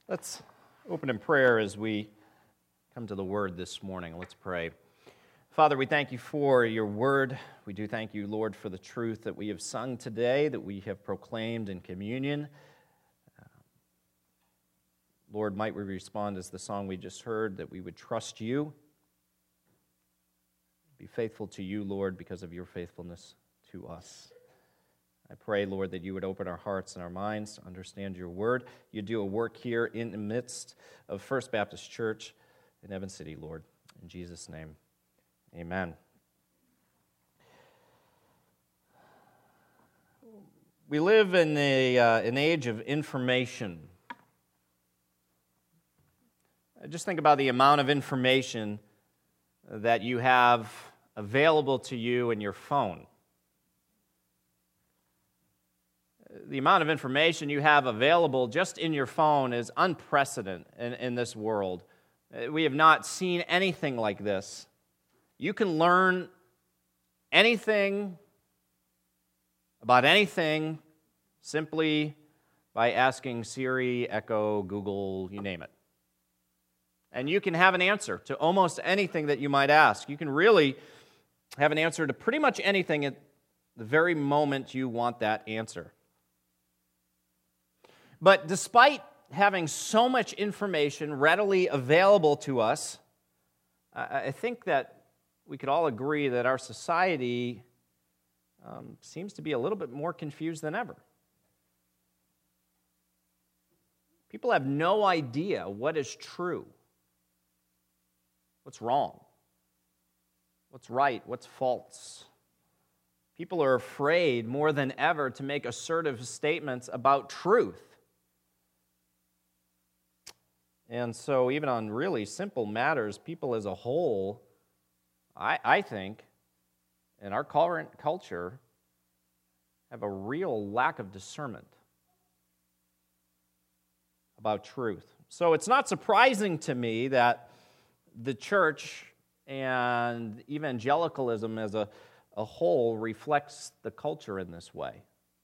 Let's open in prayer as we come to the Word this morning. Let's pray. Father, we thank you for your Word. We do thank you, Lord, for the truth that we have sung today, that we have proclaimed in communion. Lord, might we respond as the song we just heard, that we would trust you, be faithful to you, Lord, because of your faithfulness to us. I pray, Lord, that you would open our hearts and our minds to understand your word. You do a work here in the midst of First Baptist Church in Evans City, Lord. In Jesus' name, amen. We live in an age of information. Just think about the amount of information that you have available to you in your phone. The amount of information you have available just in your phone is unprecedented in this world. We have not seen anything like this. You can learn anything about anything simply by asking Siri, Echo, Google, you name it. And you can have an answer to almost anything that you might ask. You can really have an answer to pretty much anything at the very moment you want that answer. But despite having so much information readily available to us, I think that we could all agree that our society seems to be a little bit more confused than ever. People have no idea what is true, what's wrong, what's right, what's false. People are afraid more than ever to make assertive statements about truth. And so even on really simple matters, people as a whole, I think, in our current culture, have a real lack of discernment about truth. So it's not surprising to me that the church and evangelicalism as a whole reflects the culture in this way.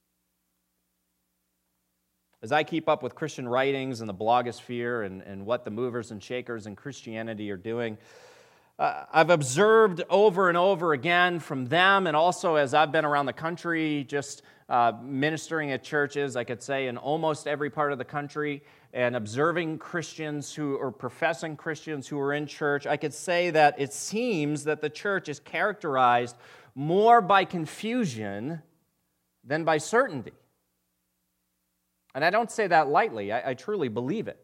As I keep up with Christian writings and the blogosphere and what the movers and shakers in Christianity are doing, I've observed over and over again from them, and also as I've been around the country just ministering at churches, I could say in almost every part of the country, and observing Christians or professing Christians who are in church, I could say that it seems that the church is characterized more by confusion than by certainty. And I don't say that lightly. I truly believe it.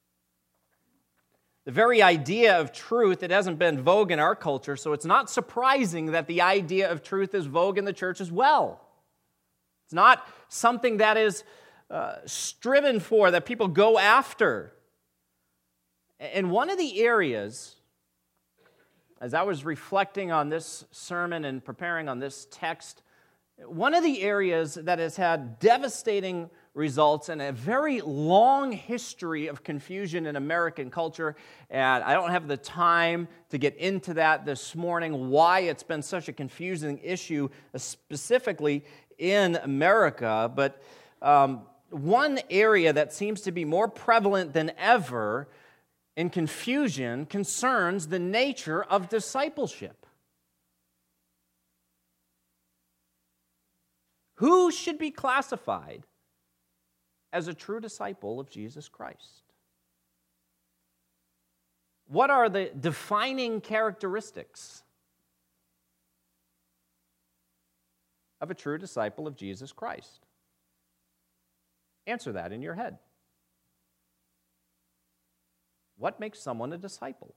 The very idea of truth, it hasn't been vogue in our culture, so it's not surprising that the idea of truth is vogue in the church as well. It's not something that is striven for, that people go after. And one of the areas, as I was reflecting on this sermon and preparing on this text, one of the areas that has had devastating results in a very long history of confusion in American culture, and I don't have the time to get into that this morning, why it's been such a confusing issue, specifically in America, but one area that seems to be more prevalent than ever in confusion concerns the nature of discipleship. Who should be classified as a true disciple of Jesus Christ? What are the defining characteristics of a true disciple of Jesus Christ? Answer that in your head. What makes someone a disciple?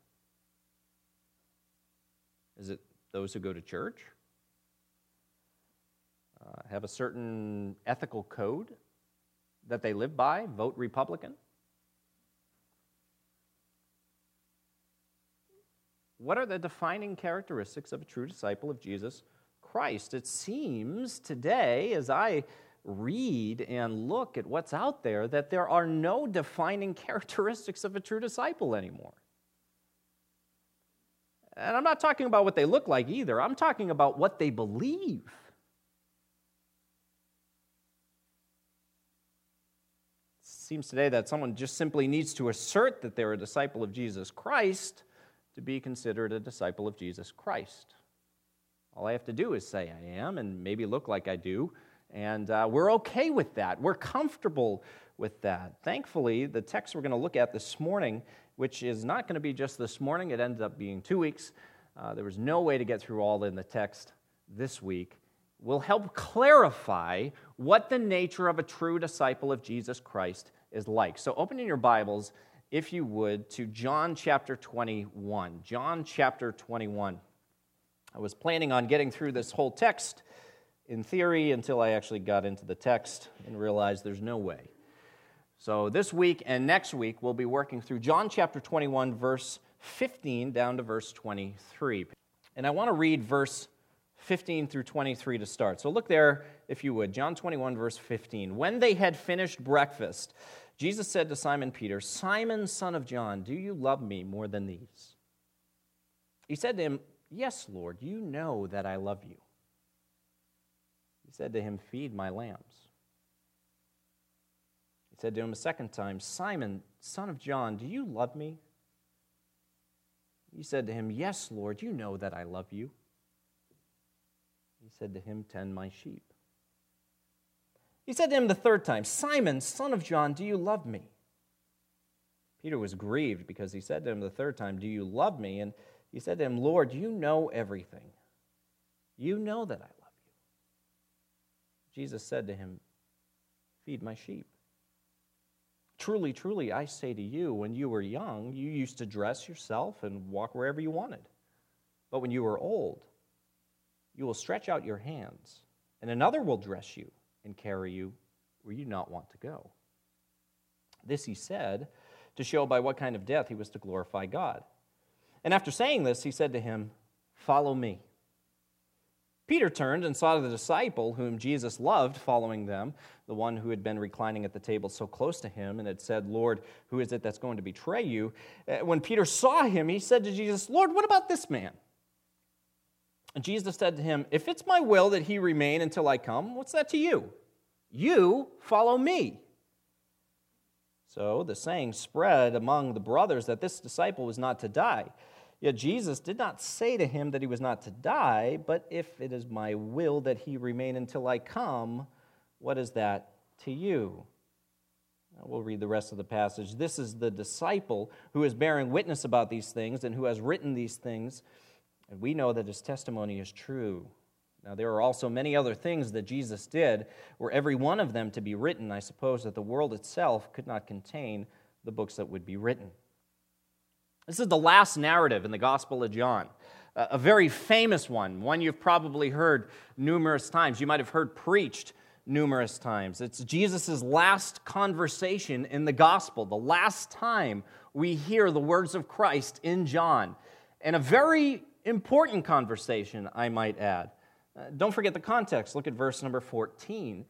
Is it those who go to church? Have a certain ethical code that they live by, vote Republican? What are the defining characteristics of a true disciple of Jesus Christ? It seems today, as I read and look at what's out there, that there are no defining characteristics of a true disciple anymore. And I'm not talking about what they look like either. I'm talking about what they believe. seems today that someone just simply needs to assert that they're a disciple of Jesus Christ to be considered a disciple of Jesus Christ. All I have to do is say I am and maybe look like I do, and we're okay with that. We're comfortable with that. Thankfully, the text we're going to look at this morning, which is not going to be just this morning, it ended up being 2 weeks. There was no way to get through all in the text this week, will help clarify what the nature of a true disciple of Jesus Christ is like. So open in your Bibles, if you would, to John chapter 21. John chapter 21. I was planning on getting through this whole text in theory until I actually got into the text and realized there's no way. So this week and next week, we'll be working through John chapter 21, verse 15 down to verse 23. And I want to read verse 15 through 23 to start. So look there, if you would. John 21, verse 15. When they had finished breakfast, Jesus said to Simon Peter, "Simon, son of John, do you love me more than these?" He said to him, "Yes, Lord, you know that I love you." He said to him, "Feed my lambs." He said to him a second time, "Simon, son of John, do you love me?" He said to him, "Yes, Lord, you know that I love you." He said to him, "Tend my sheep." He said to him the third time, "Simon, son of John, do you love me?" Peter was grieved because he said to him the third time, "Do you love me?" And he said to him, "Lord, you know everything. You know that I love you." Jesus said to him, "Feed my sheep. Truly, truly, I say to you, when you were young, you used to dress yourself and walk wherever you wanted. But when you are old, you will stretch out your hands, and another will dress you and carry you where you do not want to go." This he said to show by what kind of death he was to glorify God. And after saying this, he said to him, "Follow me." Peter turned and saw the disciple whom Jesus loved following them, the one who had been reclining at the table so close to him and had said, "Lord, who is it that's going to betray you?" When Peter saw him, he said to Jesus, "Lord, what about this man?" And Jesus said to him, "If it's my will that he remain until I come, what's that to you? You follow me." So the saying spread among the brothers that this disciple was not to die. Yet Jesus did not say to him that he was not to die, but if it is my will that he remain until I come, what is that to you? Now we'll read the rest of the passage. This is the disciple who is bearing witness about these things and who has written these things, and we know that his testimony is true. Now there are also many other things that Jesus did, were every one of them to be written, I suppose that the world itself could not contain the books that would be written. This is the last narrative in the Gospel of John, a very famous one you've probably heard numerous times. You might have heard preached numerous times. It's Jesus' last conversation in the Gospel, the last time we hear the words of Christ in John, and a very important conversation, I might add. Don't forget the context. Look at verse number 14.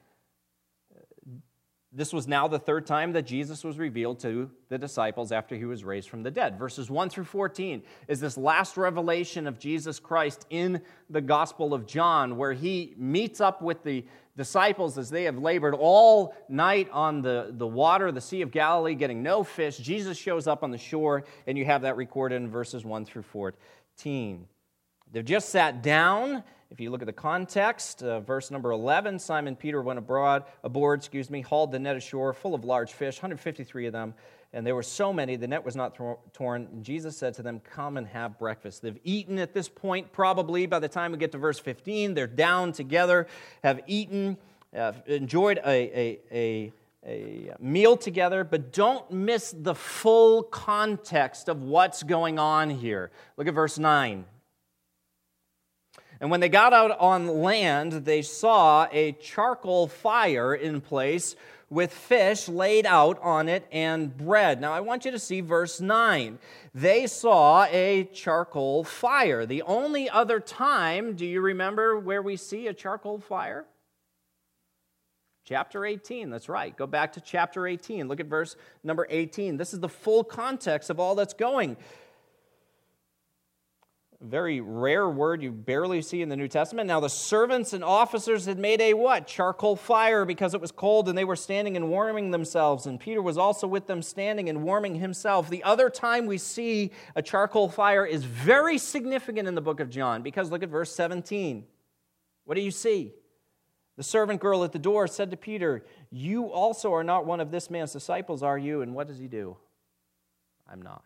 This was now the third time that Jesus was revealed to the disciples after he was raised from the dead. Verses 1 through 14 is this last revelation of Jesus Christ in the Gospel of John, where he meets up with the disciples as they have labored all night on the water, the Sea of Galilee, getting no fish. Jesus shows up on the shore, and you have that recorded in verses 1 through 14. They've just sat down. If you look at the context, verse number 11, Simon Peter went aboard, hauled the net ashore full of large fish, 153 of them, and there were so many, the net was not torn. And Jesus said to them, "Come and have breakfast." They've eaten at this point, probably by the time we get to verse 15. They're down together, have eaten, enjoyed a meal together, but don't miss the full context of what's going on here. Look at verse 9. And when they got out on land, they saw a charcoal fire in place with fish laid out on it and bread. Now, I want you to see verse 9. They saw a charcoal fire. The only other time, do you remember where we see a charcoal fire? Chapter 18, that's right. Go back to chapter 18. Look at verse number 18. This is the full context of all that's going. A very rare word you barely see in the New Testament. Now the servants and officers had made a what? Charcoal fire because it was cold, and they were standing and warming themselves. And Peter was also with them standing and warming himself. The other time we see a charcoal fire is very significant in the book of John, because look at verse 17. What do you see? The servant girl at the door said to Peter, "You also are not one of this man's disciples, are you?" And what does he do? "I'm not."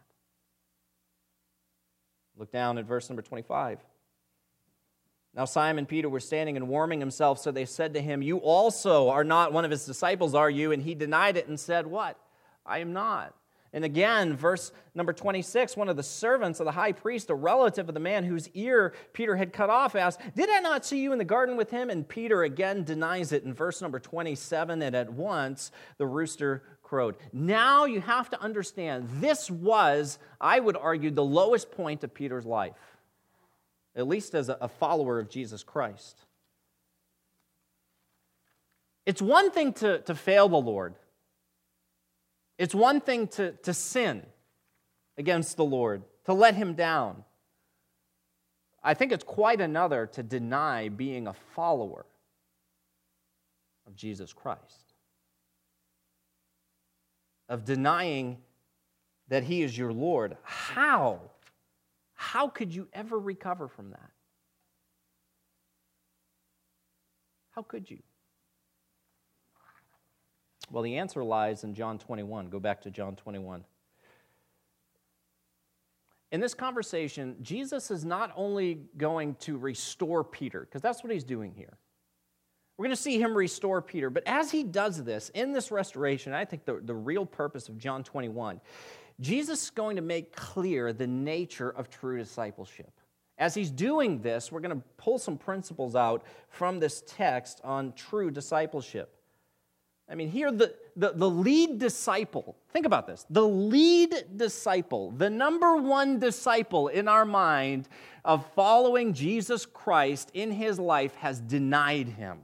Look down at verse number 25. Now Simon Peter was standing and warming himself, so they said to him, "You also are not one of his disciples, are you?" And he denied it and said, what? "I am not." And again, verse number 26, one of the servants of the high priest, a relative of the man whose ear Peter had cut off, asked, "Did I not see you in the garden with him?" And Peter again denies it in verse number 27, and at once the rooster crowed. Now you have to understand, this was, I would argue, the lowest point of Peter's life, at least as a follower of Jesus Christ. It's one thing to fail the Lord. It's one thing to sin against the Lord, to let him down. I think it's quite another to deny being a follower of Jesus Christ, of denying that he is your Lord. How? How could you ever recover from that? How could you? Well, the answer lies in John 21. Go back to John 21. In this conversation, Jesus is not only going to restore Peter, because that's what he's doing here. We're going to see him restore Peter. But as he does this, in this restoration, I think the real purpose of John 21, Jesus is going to make clear the nature of true discipleship. As he's doing this, we're going to pull some principles out from this text on true discipleship. I mean, here the lead disciple, think about this, the lead disciple, the number one disciple in our mind of following Jesus Christ in his life has denied him.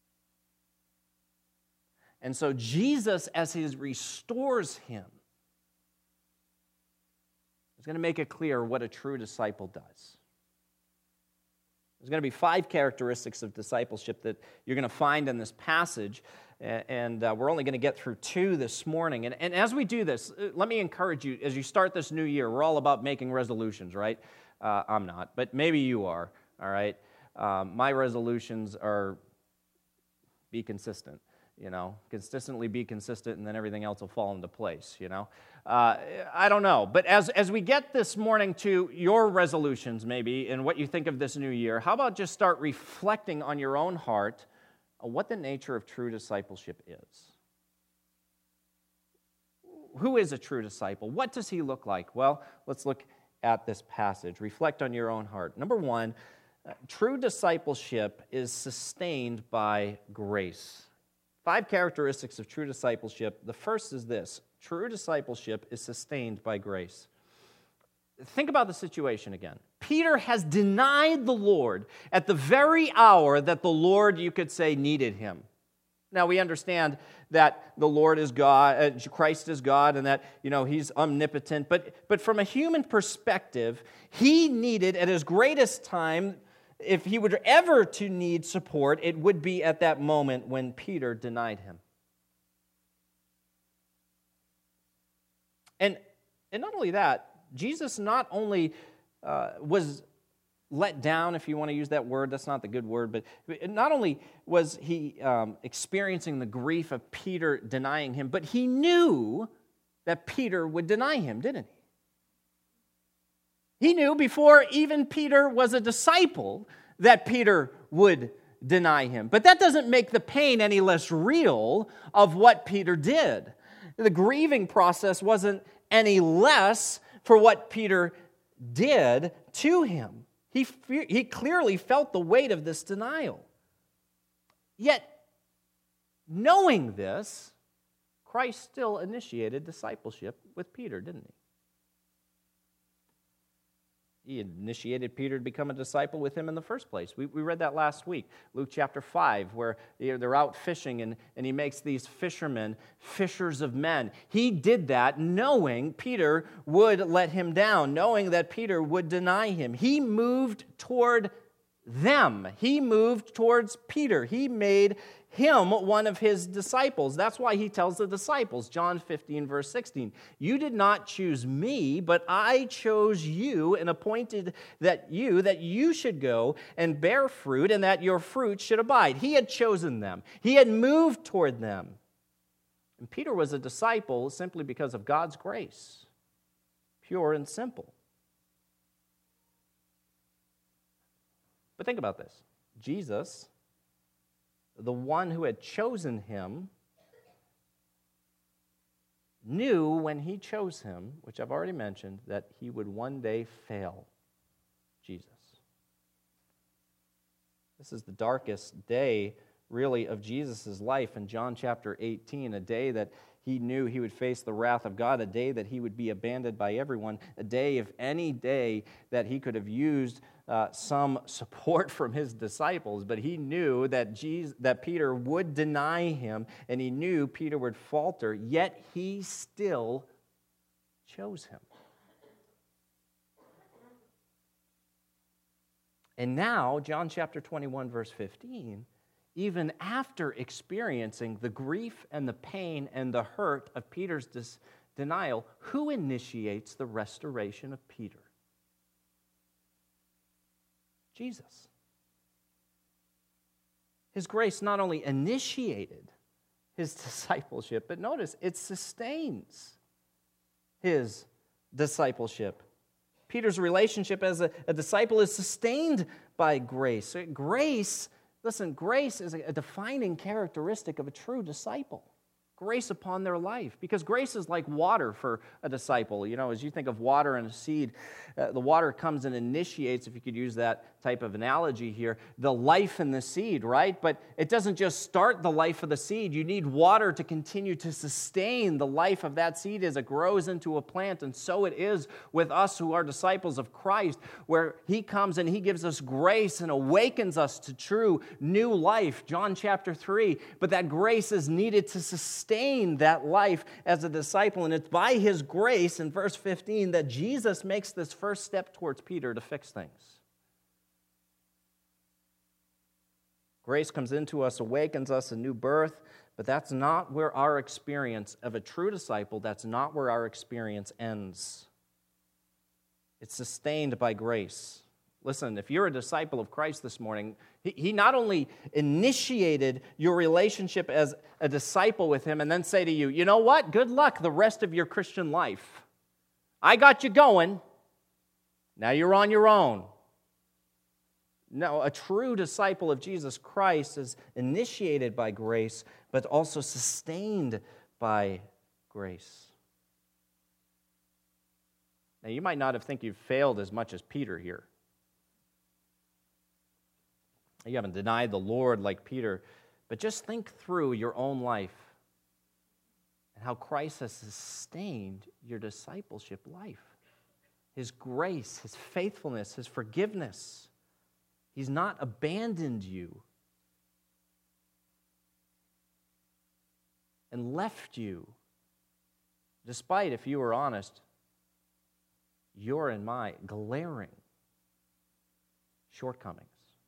And so Jesus, as he restores him, is going to make it clear what a true disciple does. There's going to be 5 characteristics of discipleship that you're going to find in this passage, and we're only going to get through 2 this morning. And as we do this, let me encourage you, as you start this new year, we're all about making resolutions, right? I'm not, but maybe you are, all right? My resolutions are be consistent. Consistently be consistent, and then everything else will fall into place, I don't know. But as we get this morning to your resolutions, maybe, and what you think of this new year, how about just start reflecting on your own heart on what the nature of true discipleship is? Who is a true disciple? What does he look like? Well, let's look at this passage. Reflect on your own heart. Number 1, true discipleship is sustained by grace. 5 characteristics of true discipleship. The first is this: true discipleship is sustained by grace. Think about the situation again. Peter has denied the Lord at the very hour that the Lord, you could say, needed him. Now, we understand that the Lord is God, Christ is God, and that, he's omnipotent. But from a human perspective, he needed, at his greatest time, if he were ever to need support, it would be at that moment when Peter denied him. And not only that, Jesus not only was let down, if you want to use that word, that's not the good word, but not only was he experiencing the grief of Peter denying him, but he knew that Peter would deny him, didn't he? He knew before even Peter was a disciple that Peter would deny him. But that doesn't make the pain any less real of what Peter did. The grieving process wasn't any less for what Peter did to him. He clearly felt the weight of this denial. Yet, knowing this, Christ still initiated discipleship with Peter, didn't he? He initiated Peter to become a disciple with him in the first place. We read that last week, Luke chapter 5, where they're out fishing and he makes these fishermen fishers of men. He did that knowing Peter would let him down, knowing that Peter would deny him. He moved toward them. He moved towards Peter. He made him one of his disciples. That's why he tells the disciples, John 15, verse 16, "You did not choose me, but I chose you and appointed that you should go and bear fruit and that your fruit should abide." He had chosen them. He had moved toward them. And Peter was a disciple simply because of God's grace, pure and simple. But think about this. Jesus, the one who had chosen him, knew when he chose him, which I've already mentioned, that he would one day fail Jesus. This is the darkest day, really, of Jesus' life in John chapter 18, a day that he knew he would face the wrath of God, a day that he would be abandoned by everyone, a day, if any day, that he could have used some support from his disciples, but he knew that Peter would deny him, and he knew Peter would falter, yet he still chose him. And now, John chapter 21, verse 15, even after experiencing the grief and the pain and the hurt of Peter's denial, who initiates the restoration of Peter? Jesus. His grace not only initiated his discipleship, but notice, it sustains his discipleship. Peter's relationship as a disciple is sustained by grace. Grace is a defining characteristic of a true disciple. Grace upon their life, because grace is like water for a disciple. You know, as you think of water and a seed, the water comes and initiates, if you could use that type of analogy here, the life in the seed, right? But it doesn't just start the life of the seed. You need water to continue to sustain the life of that seed as it grows into a plant. And so it is with us who are disciples of Christ, where he comes and he gives us grace and awakens us to true new life, John chapter 3. But that grace is needed to sustain that life as a disciple, and it's by his grace in verse 15 that Jesus makes this first step towards Peter to fix things. Grace comes into us, awakens us, a new birth, but that's not where our experience of a true disciple, that's not where our experience ends. It's sustained by grace. Listen, if you're a disciple of Christ this morning, he not only initiated your relationship as a disciple with him and then say to you, you know what? Good luck the rest of your Christian life. I got you going. Now you're on your own. No, a true disciple of Jesus Christ is initiated by grace, but also sustained by grace. Now, you might not have think you've failed as much as Peter here. You haven't denied the Lord like Peter, but just think through your own life and how Christ has sustained your discipleship life. His grace, his faithfulness, his forgiveness. He's not abandoned you and left you, despite, if you were honest, your and my glaring shortcomings.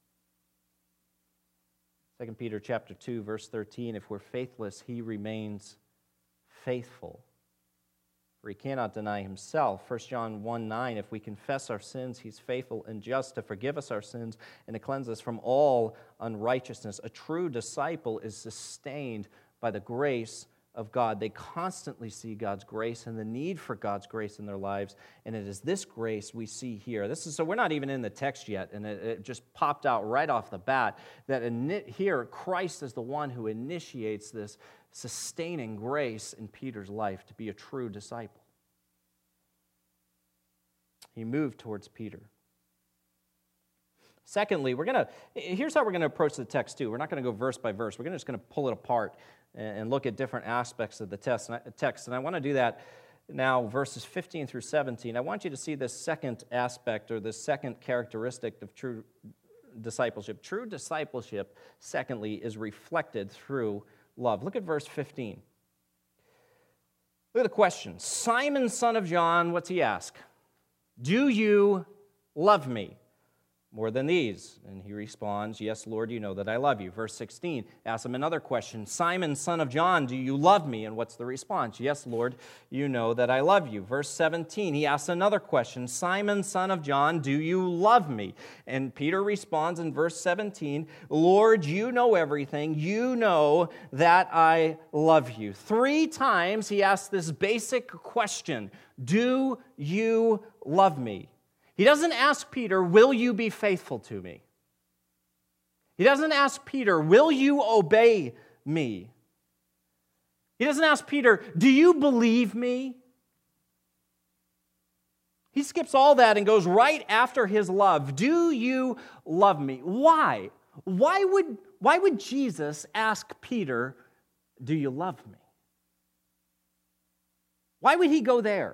2 Peter chapter 2, verse 13, if we're faithless, he remains faithful, for he cannot deny himself. 1 John 1:9, if we confess our sins, he's faithful and just to forgive us our sins and to cleanse us from all unrighteousness. A true disciple is sustained by the grace of God. They constantly see God's grace and the need for God's grace in their lives, and it is this grace we see here. So we're not even in the text yet, and it just popped out right off the bat that here Christ is the one who initiates this sustaining grace in Peter's life to be a true disciple. He moved towards Peter. Secondly, here's how we're going to approach the text too. We're not going to go verse by verse. We're just going to pull it apart and look at different aspects of the text. And I want to do that now verses 15 through 17, I want you to see this second aspect or this second characteristic of true discipleship. True discipleship, secondly, is reflected through love. Look at verse 15. Look at the question. Simon, son of John, what's he ask? Do you love me more than these? And he responds, yes, Lord, you know that I love you. Verse 16, ask him another question. Simon, son of John, do you love me? And what's the response? Yes, Lord, you know that I love you. Verse 17, he asks another question. Simon, son of John, do you love me? And Peter responds in verse 17, Lord, you know everything. You know that I love you. 3 times he asks this basic question, do you love me? He doesn't ask Peter, will you be faithful to me? He doesn't ask Peter, will you obey me? He doesn't ask Peter, do you believe me? He skips all that and goes right after his love. Do you love me? Why? Why would Jesus ask Peter, do you love me? Why would he go there?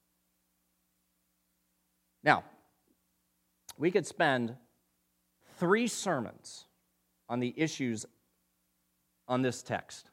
Now, we could spend 3 sermons on the issues on this text.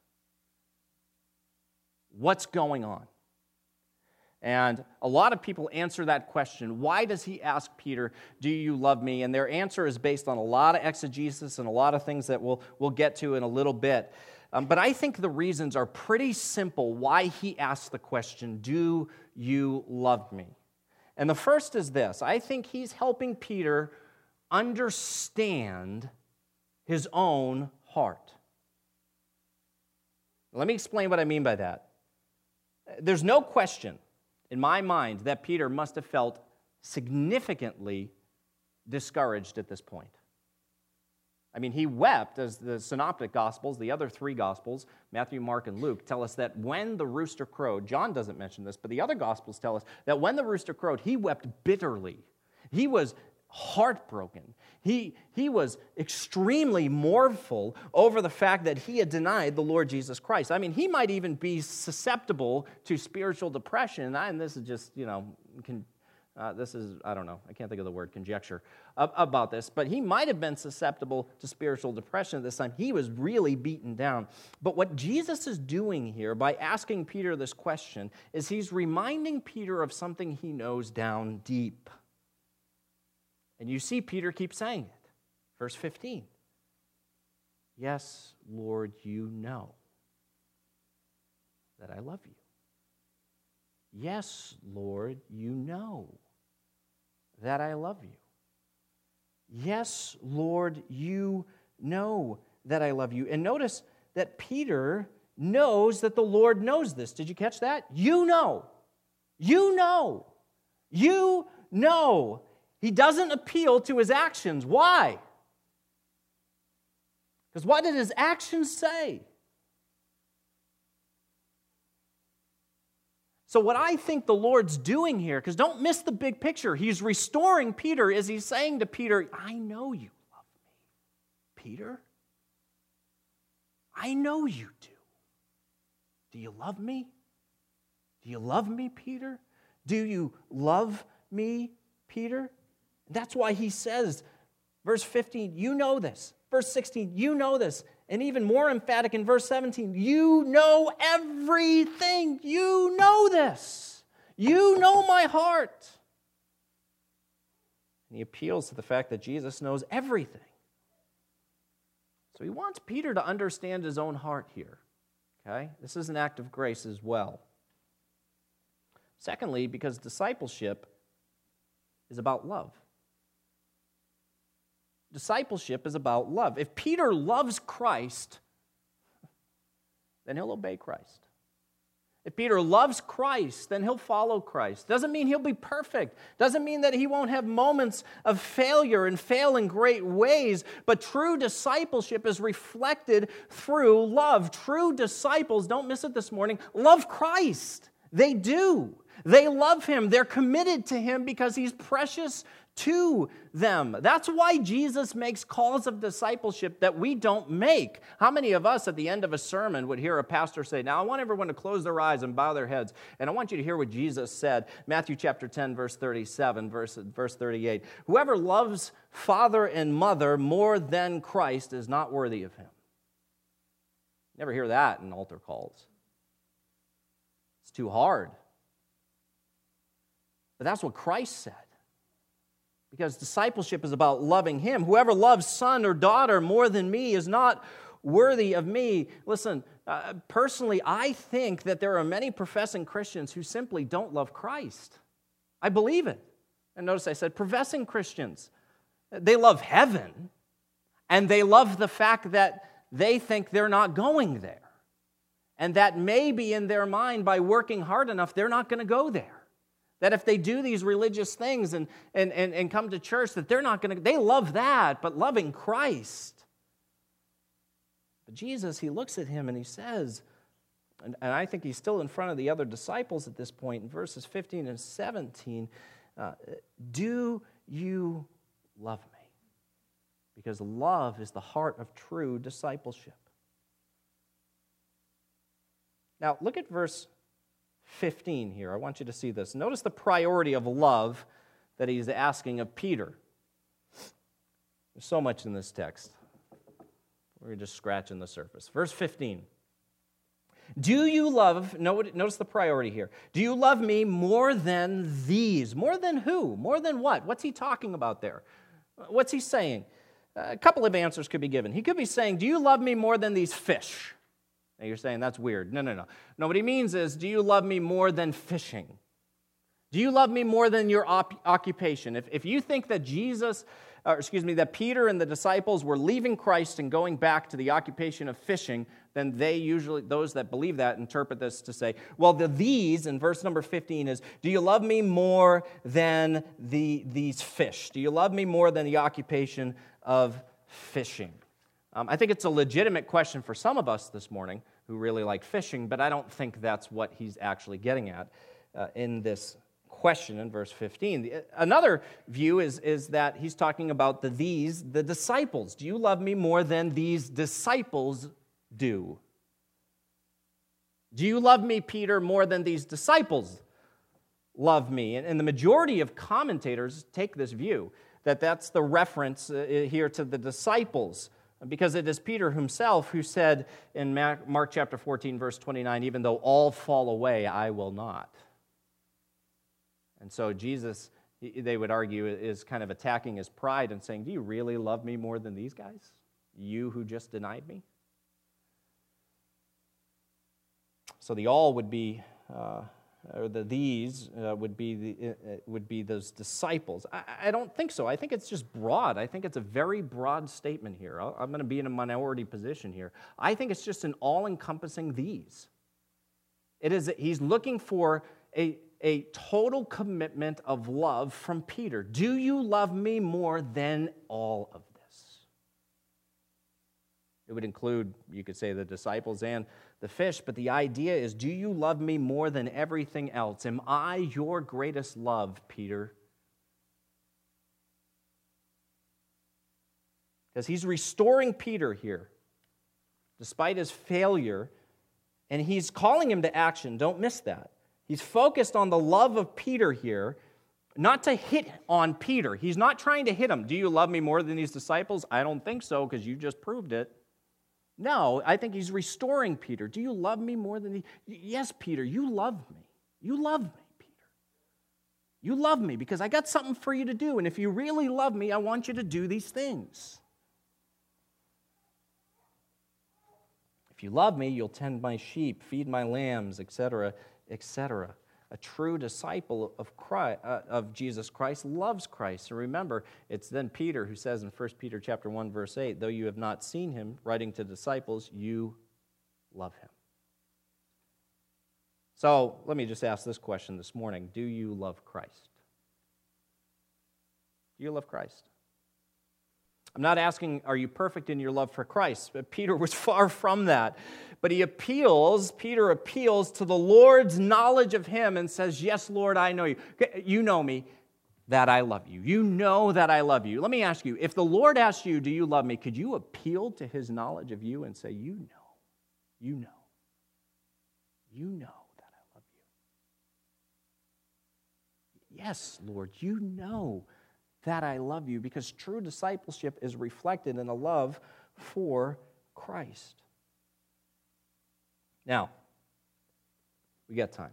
What's going on? And a lot of people answer that question. Why does he ask Peter, do you love me? And their answer is based on a lot of exegesis and a lot of things that we'll get to in a little bit. But I think the reasons are pretty simple why he asked the question, do you love me? And the first is this. I think he's helping Peter understand his own heart. Let me explain what I mean by that. There's no question in my mind that Peter must have felt significantly discouraged at this point. I mean, he wept, as the synoptic gospels, the other 3 gospels, Matthew, Mark, and Luke, tell us that when the rooster crowed, John doesn't mention this, but the other gospels tell us that when the rooster crowed, he wept bitterly. He was heartbroken. He was extremely mournful over the fact that he had denied the Lord Jesus Christ. I mean, he might even be susceptible to spiritual depression, and this is just, this is, I don't know, I can't think of the word, conjecture about this, but he might have been susceptible to spiritual depression at this time. He was really beaten down. But what Jesus is doing here by asking Peter this question is he's reminding Peter of something he knows down deep. And you see Peter keep saying it. Verse 15. Yes, Lord, you know that I love you. Yes, Lord, you know that I love you. Yes, Lord, you know that I love you. And notice that Peter knows that the Lord knows this. Did you catch that? You know. You know. You know. He doesn't appeal to his actions. Why? Because what did his actions say? So what I think the Lord's doing here, because don't miss the big picture, he's restoring Peter as he's saying to Peter, I know you love me, Peter. I know you do. Do you love me? Do you love me, Peter? Do you love me, Peter? That's why he says, verse 15, you know this. Verse 16, you know this. And even more emphatic in verse 17, you know everything. You know this. You know my heart. And he appeals to the fact that Jesus knows everything. So he wants Peter to understand his own heart here. Okay? This is an act of grace as well. Secondly, because discipleship is about love. Discipleship is about love. If Peter loves Christ, then he'll obey Christ. If Peter loves Christ, then he'll follow Christ. Doesn't mean he'll be perfect. Doesn't mean that he won't have moments of failure and fail in great ways. But true discipleship is reflected through love. True disciples, don't miss it this morning, love Christ. They do. They love him. They're committed to him because he's precious to them. That's why Jesus makes calls of discipleship that we don't make. How many of us at the end of a sermon would hear a pastor say, now I want everyone to close their eyes and bow their heads, and I want you to hear what Jesus said. Matthew chapter 10, verse 37, verse 38. Whoever loves father and mother more than Christ is not worthy of him. Never hear that in altar calls. It's too hard. But that's what Christ said. Because discipleship is about loving him. Whoever loves son or daughter more than me is not worthy of me. Listen, personally, I think that there are many professing Christians who simply don't love Christ. I believe it. And notice I said professing Christians. They love heaven, and they love the fact that they think they're not going there. And that maybe in their mind, by working hard enough, they're not going to go there. That if they do these religious things and come to church, that they're not going to, they love that, but loving Christ. But Jesus, he looks at him and he says, and I think he's still in front of the other disciples at this point, in verses 15 and 17, do you love me? Because love is the heart of true discipleship. Now, look at verse 15 here. I want you to see this. Notice the priority of love that he's asking of Peter. There's so much in this text. We're just scratching the surface. Verse 15. Do you love, notice the priority here. Do you love me more than these? More than who? More than what? What's he talking about there? What's he saying? A couple of answers could be given. He could be saying, do you love me more than these fish? Now you're saying that's weird. No. No, what he means is, do you love me more than fishing? Do you love me more than your occupation? If you think that that Peter and the disciples were leaving Christ and going back to the occupation of fishing, then they usually, those that believe that, interpret this to say, well, these, in verse number 15 is, do you love me more than these fish? Do you love me more than the occupation of fishing? I think it's a legitimate question for some of us this morning who really like fishing, but I don't think that's what he's actually getting at in this question in verse 15. Another view is that he's talking about the disciples. Do you love me more than these disciples do? Do you love me, Peter, more than these disciples love me? And the majority of commentators take this view, that that's the reference here to the disciples, because it is Peter himself who said in Mark chapter 14, verse 29, even though all fall away, I will not. And so Jesus, they would argue, is kind of attacking his pride and saying, do you really love me more than these guys? You who just denied me? So the all would be, or these would be those disciples. I don't think so. I think it's just broad. I think it's a very broad statement here. I'm going to be in a minority position here. I think it's just an all-encompassing these. It is. He's looking for a total commitment of love from Peter. Do you love me more than all of this? It would include, you could say, the disciples and the fish, but the idea is, do you love me more than everything else? Am I your greatest love, Peter? Because he's restoring Peter here, despite his failure, and he's calling him to action. Don't miss that. He's focused on the love of Peter here, not to hit on Peter. He's not trying to hit him. Do you love me more than these disciples? I don't think so, because you just proved it. No, I think he's restoring Peter. Do you love me more than these? Yes, Peter, you love me. You love me, Peter. You love me because I got something for you to do, and if you really love me, I want you to do these things. If you love me, you'll tend my sheep, feed my lambs, etc., etc. A true disciple of Christ, of Jesus Christ loves Christ. And remember, it's then Peter who says in 1 Peter chapter 1, verse 8, though you have not seen him, writing to disciples, you love him. So let me just ask this question this morning. Do you love Christ? Do you love Christ? I'm not asking, are you perfect in your love for Christ? But Peter was far from that. But Peter appeals to the Lord's knowledge of him and says, yes, Lord, I know you. You know me. that I love you. You know that I love you. Let me ask you, if the Lord asked you, do you love me, could you appeal to his knowledge of you and say, you know that I love you? Yes, Lord, you know that I love you, because true discipleship is reflected in a love for Christ. Now, we got time.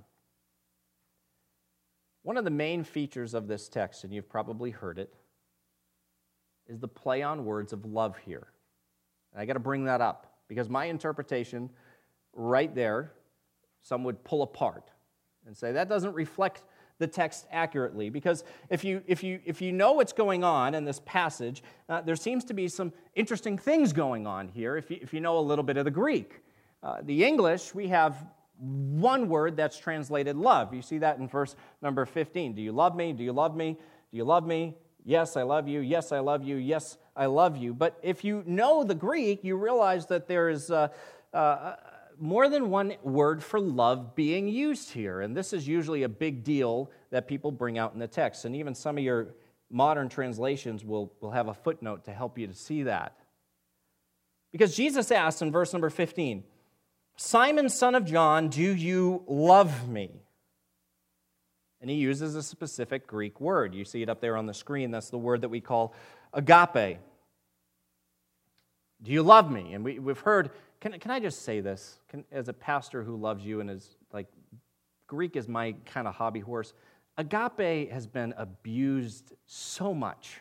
One of the main features of this text, and you've probably heard it, is the play on words of love here. And I got to bring that up, because my interpretation right there, some would pull apart and say that doesn't reflect the text accurately, because if you know what's going on in this passage, there seems to be some interesting things going on here if you know a little bit of the Greek. The English, we have one word that's translated love. You see that in verse number 15. Do you love me? Do you love me? Do you love me? Yes, I love you. Yes, I love you. Yes, I love you. But if you know the Greek, you realize that there is more than one word for love being used here. And this is usually a big deal that people bring out in the text. And even some of your modern translations will have a footnote to help you to see that. Because Jesus asks in verse number 15, Simon, son of John, do you love me? And he uses a specific Greek word. You see it up there on the screen. That's the word that we call agape. Do you love me? And we've heard, can I just say this? As a pastor who loves you and is like, Greek is my kind of hobby horse. Agape has been abused so much.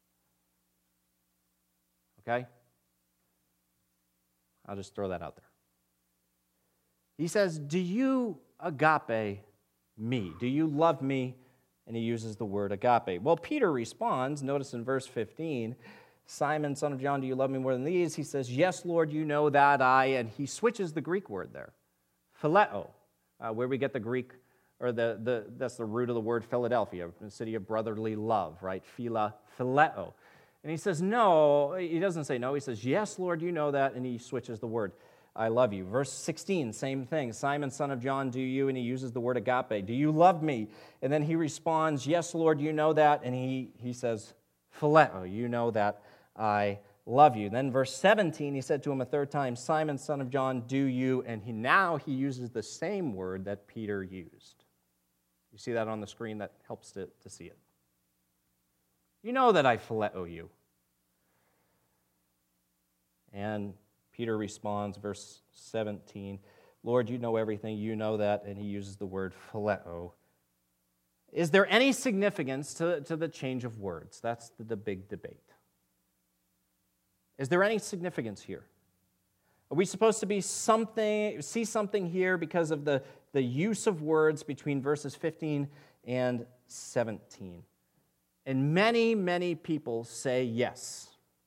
Okay? I'll just throw that out there. He says, do you agape me? Do you love me? And he uses the word agape. Well, Peter responds, notice in verse 15, Simon, son of John, do you love me more than these? He says, yes, Lord, you know that and he switches the Greek word there, phileo, where we get the Greek, or that's the root of the word Philadelphia, the city of brotherly love, right? Phileo. And he says, no, he doesn't say no, he says, yes, Lord, you know that, and he switches the word. I love you. Verse 16, same thing. Simon, son of John, do you? And he uses the word agape. Do you love me? And then he responds, yes, Lord, you know that. And he says, phileo, you know that I love you. Then verse 17, he said to him a third time, Simon, son of John, do you? And now he uses the same word that Peter used. You see that on the screen? That helps to see it. You know that I phileo you. And Peter responds, verse 17, Lord, you know everything, you know that, and he uses the word phileo. Is there any significance to the change of words? That's the big debate. Is there any significance here? Are we supposed to see something here because of the use of words between verses 15 and 17? And many, many people say yes.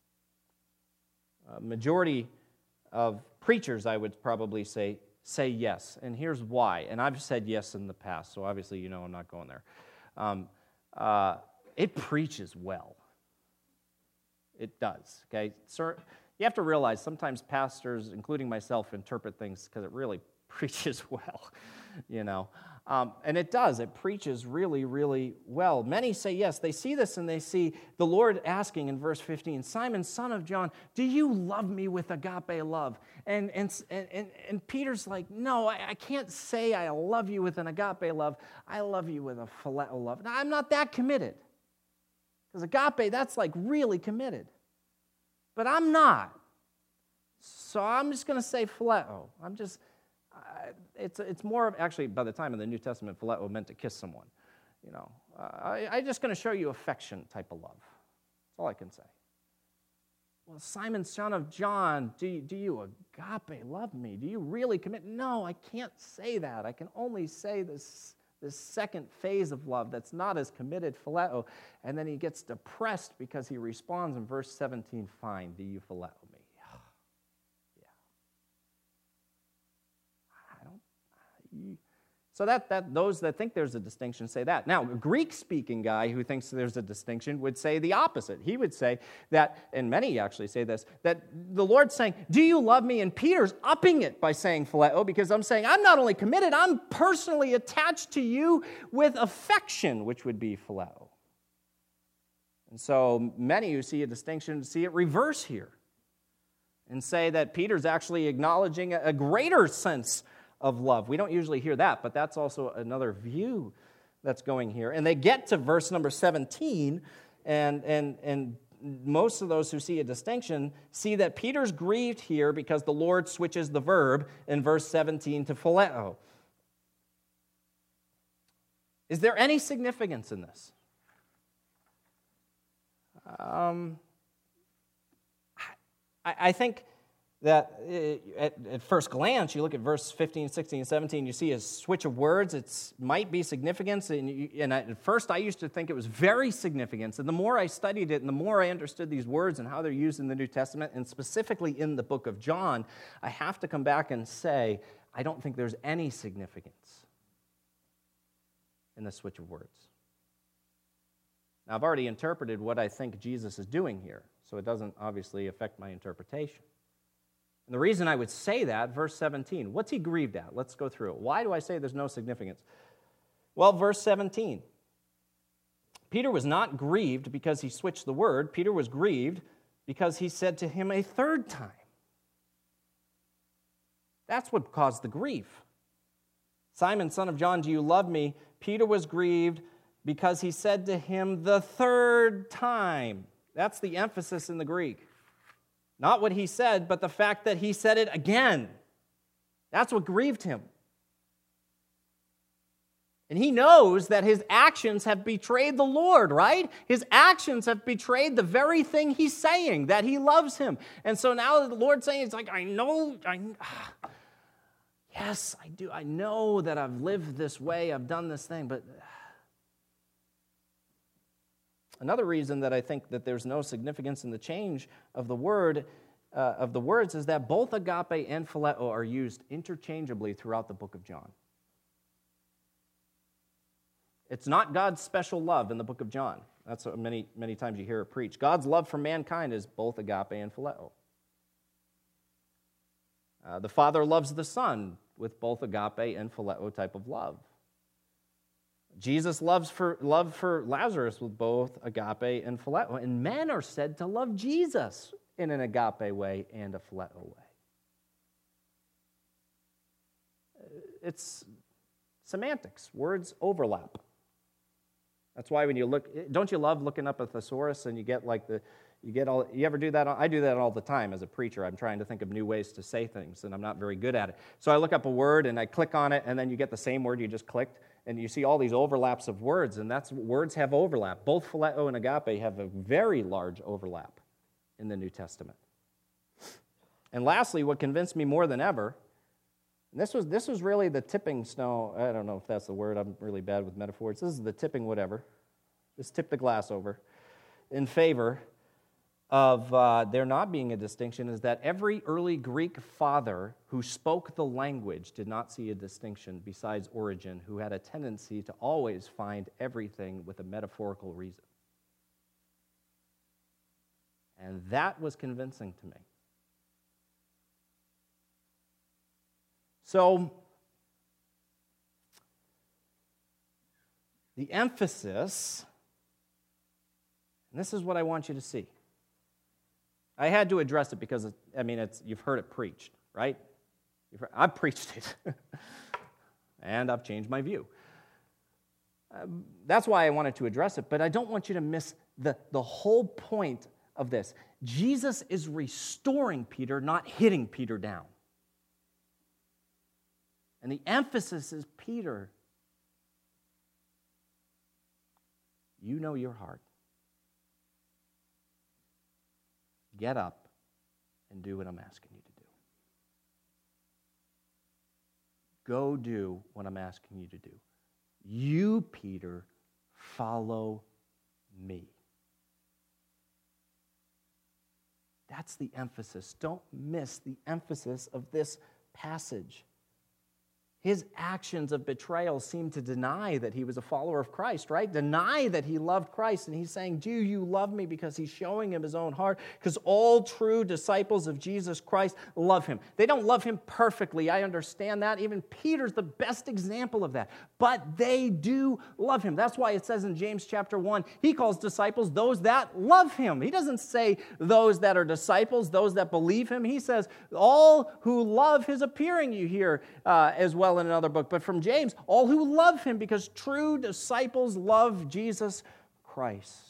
Majority of preachers, I would probably say yes. And here's why. And I've said yes in the past, so obviously you know I'm not going there. It preaches well. It does, okay? Sir, you have to realize sometimes pastors, including myself, interpret things because it really preaches well, you know. And it does. It preaches really, really well. Many say yes. They see this and they see the Lord asking in verse 15, Simon, son of John, do you love me with agape love? And Peter's like, no, I can't say I love you with an agape love. I love you with a phileo love. Now, I'm not that committed. Because agape, that's like really committed. But I'm not. So I'm just going to say phileo. It's more of, actually, by the time of the New Testament, phileo meant to kiss someone. You know, I'm just going to show you affection type of love. That's all I can say. Well, Simon, son of John, do you agape love me? Do you really commit? No, I can't say that. I can only say this second phase of love that's not as committed, phileo. And then he gets depressed because he responds in verse 17, fine, do you phileo me? So that those that think there's a distinction say that. Now, a Greek-speaking guy who thinks there's a distinction would say the opposite. He would say that, and many actually say this, that the Lord's saying, do you love me? And Peter's upping it by saying phileo, because I'm saying I'm not only committed, I'm personally attached to you with affection, which would be phileo. And so many who see a distinction see it reverse here and say that Peter's actually acknowledging a greater sense of love. We don't usually hear that, but that's also another view that's going here. And they get to verse number 17, and most of those who see a distinction see that Peter's grieved here because the Lord switches the verb in verse 17 to phileo. Is there any significance in this? I think that at first glance, you look at verse 15, 16, and 17, you see a switch of words. It might be significance. And at first, I used to think it was very significant. And the more I studied it and the more I understood these words and how they're used in the New Testament, and specifically in the book of John, I have to come back and say, I don't think there's any significance in the switch of words. Now, I've already interpreted what I think Jesus is doing here, so it doesn't obviously affect my interpretation. And the reason I would say that, verse 17, what's he grieved at? Let's go through it. Why do I say there's no significance? Well, verse 17, Peter was not grieved because he switched the word. Peter was grieved because he said to him a third time. That's what caused the grief. Simon, son of John, do you love me? Peter was grieved because he said to him the third time. That's the emphasis in the Greek. Not what he said, but the fact that he said it again. That's what grieved him. And he knows that his actions have betrayed the Lord, right? His actions have betrayed the very thing he's saying, that he loves him. And so now the Lord's saying, it's like, yes, I do. I know that I've lived this way, I've done this thing, but another reason that I think that there's no significance in the change of the words is that both agape and phileo are used interchangeably throughout the book of John. It's not God's special love in the book of John. That's what many times you hear it preached. God's love for mankind is both agape and phileo. The Father loves the Son with both agape and phileo type of love. Jesus love for Lazarus with both agape and phileo. And men are said to love Jesus in an agape way and a phileo way. It's semantics. Words overlap. That's why when you look, don't you love looking up a thesaurus and you ever do that? I do that all the time as a preacher. I'm trying to think of new ways to say things, and I'm not very good at it. So I look up a word and I click on it, and then you get the same word you just clicked, and you see all these overlaps of words, and words have overlap. Both phileo and agape have a very large overlap in the New Testament. And lastly, what convinced me more than ever, and this was really the tipping snow. I don't know if that's the word. I'm really bad with metaphors. This is the tipping whatever. Just tip the glass over in favor of there not being a distinction, is that every early Greek father who spoke the language did not see a distinction besides Origen, who had a tendency to always find everything with a metaphorical reason. And that was convincing to me. So, the emphasis, and this is what I want you to see. I had to address it because, you've heard it preached, right? I've preached it, and I've changed my view. That's why I wanted to address it, but I don't want you to miss the whole point of this. Jesus is restoring Peter, not hitting Peter down. And the emphasis is, Peter, you know your heart. Get up and do what I'm asking you to do. Go do what I'm asking you to do. You, Peter, follow me. That's the emphasis. Don't miss the emphasis of this passage. His actions of betrayal seem to deny that he was a follower of Christ, right? Deny that he loved Christ. And he's saying, do you love me? Because he's showing him his own heart. Because all true disciples of Jesus Christ love him. They don't love him perfectly. I understand that. Even Peter's the best example of that. But they do love him. That's why it says in James chapter 1, he calls disciples those that love him. He doesn't say those that are disciples, those that believe him. He says all who love his appearing, you hear as well in another book. But from James, all who love him, because true disciples love Jesus Christ.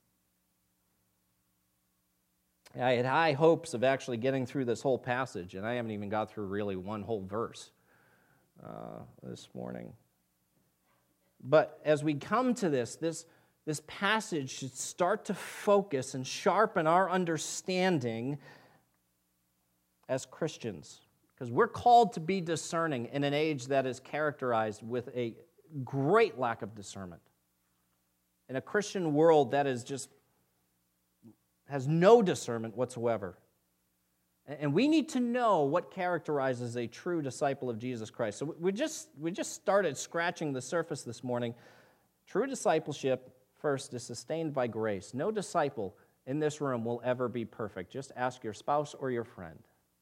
I had high hopes of actually getting through this whole passage, and I haven't even got through really one whole verse this morning. But as we come to this passage should start to focus and sharpen our understanding as Christians. Because we're called to be discerning in an age that is characterized with a great lack of discernment. In a Christian world that is just has no discernment whatsoever. And we need to know what characterizes a true disciple of Jesus Christ. So we just started scratching the surface this morning. True discipleship, first, is sustained by grace. No disciple in this room will ever be perfect. Just ask your spouse or your friend.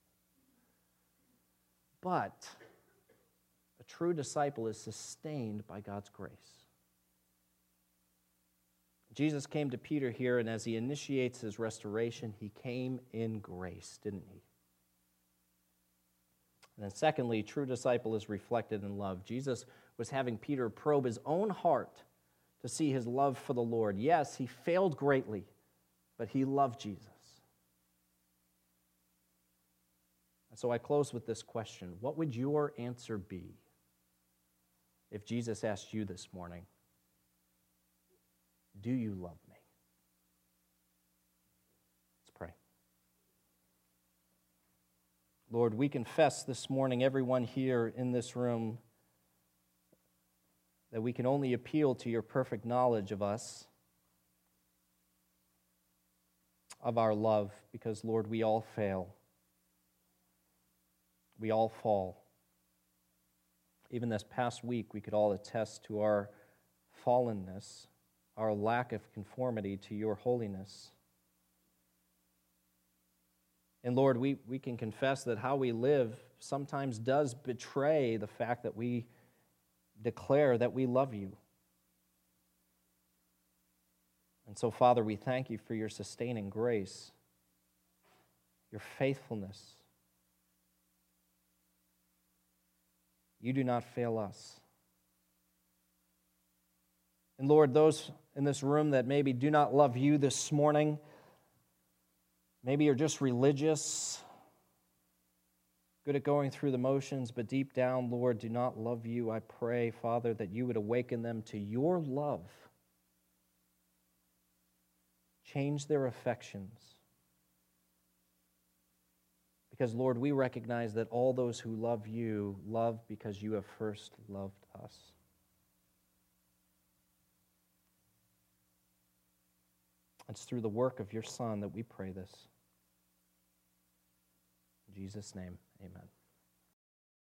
But a true disciple is sustained by God's grace. Jesus came to Peter here, and as he initiates his restoration, he came in grace, didn't he? And then secondly, true disciple is reflected in love. Jesus was having Peter probe his own heart to see his love for the Lord. Yes, he failed greatly, but he loved Jesus. And so I close with this question. What would your answer be if Jesus asked you this morning, do you love me? Let's pray. Lord, we confess this morning, everyone here in this room, that we can only appeal to your perfect knowledge of us, of our love, because, Lord, we all fail. We all fall. Even this past week, we could all attest to our fallenness, our lack of conformity to your holiness. And Lord, we can confess that how we live sometimes does betray the fact that we declare that we love you. And so, Father, we thank you for your sustaining grace, your faithfulness. You do not fail us. And Lord, those in this room that maybe do not love you this morning, maybe you're just religious, good at going through the motions, but deep down, Lord, do not love you. I pray, Father, that you would awaken them to your love. Change their affections. Because, Lord, we recognize that all those who love you love because you have first loved us. It's through the work of your Son that we pray this. In Jesus' name, amen.